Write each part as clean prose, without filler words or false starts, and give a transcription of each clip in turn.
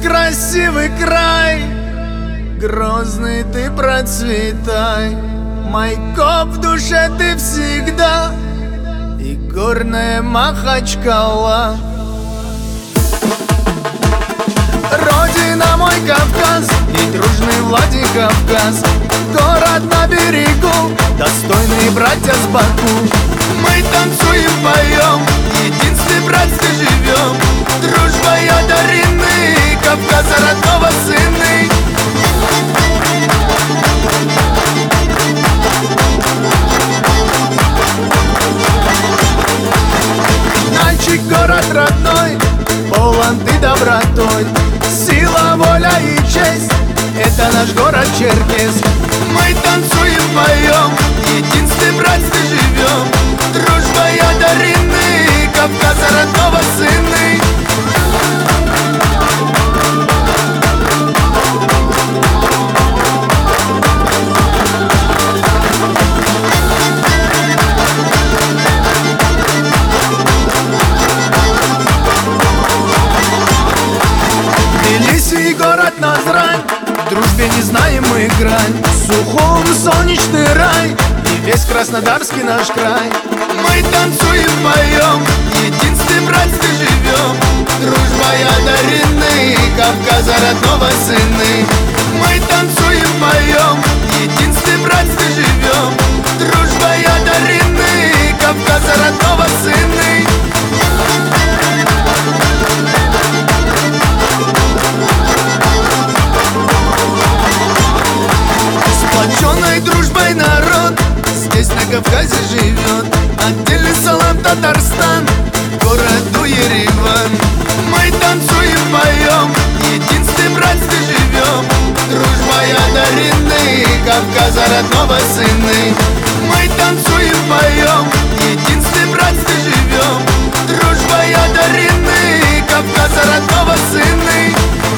красивый край, Грозный ты процветай. Майкоп в душе ты всегда, и горная Махачкала. Родина мой Кавказ, и дружный Владикавказ, город на берегу, достойные братья с Баку. Мы танцуем, поем, единстве братстве живем. Дружба одарены, Кавказа родного сыны. Нальчик город родной, полон ты добротой. Сила, воля и честь — это наш город Черкесск. Мы танцуем, поем, единстве братстве живем. Дружба одарены, Кавказа родного сыны. Тбилиси и город Назрань, в дружбе не знаем мы грань. Сухом солнечный рай и весь Краснодарский наш край. Мы танцуем, поем, единстве братстве живем. Дружба одарены, Кавказа родного сыны. Мы танцуем, поем, единстве братстве живем. Дружба одарены, Кавказа родного сыны. Сплоченной дружбой народ здесь на Кавказе живет. Отдельный салам Татарстан, городу Ереван. Мы танцуем, поем, единстве братстве живем. Дружба одарены, Кавказа родного сыны. Мы танцуем, поем, единстве братстве живем. Дружба одарены, Кавказа родного сыны.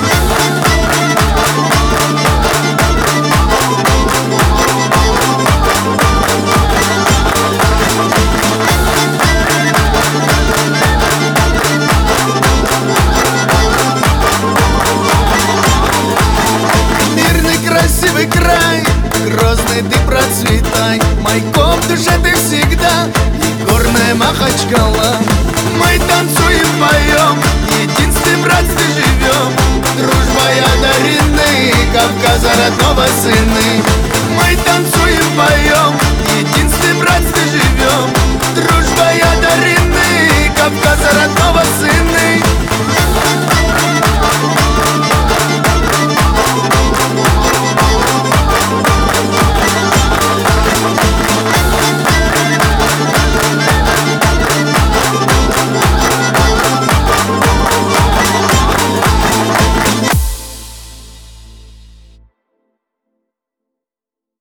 Красивый край, Грозный ты процветай. Майкоп в душе ты всегда, и горная Махачкала. Мы танцуем, поем, единстве братстве живем. Дружба одарены, Кавказа родного сыны. Мы танцуем, поем, единстве